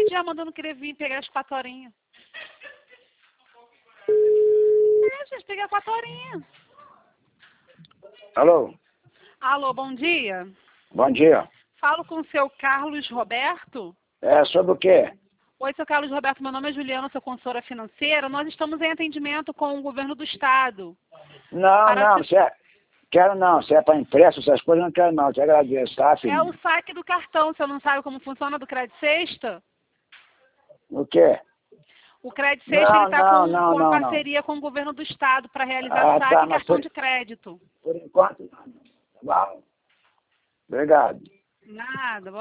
dia mandando querer vir pegar as 4 horinhas. Gente, pegar 4 horinhas. Alô? Alô, bom dia. Bom dia. Falo com o seu Carlos Roberto. É sobre o quê? Oi, seu Carlos Roberto, meu nome é Juliana, sou consultora financeira. Nós estamos em atendimento com o governo do estado. Não, quero não. Se é para impresso, essas coisas, não quero não. Te agradeço, tá, filho? É o saque do cartão. Você não sabe como funciona do Crédito Sexta? O quê? O Crédito Sexta ele está com a não. parceria com o governo do estado para realizar saque e cartão de crédito. Por enquanto, não. Tá bom. Obrigado. Nada.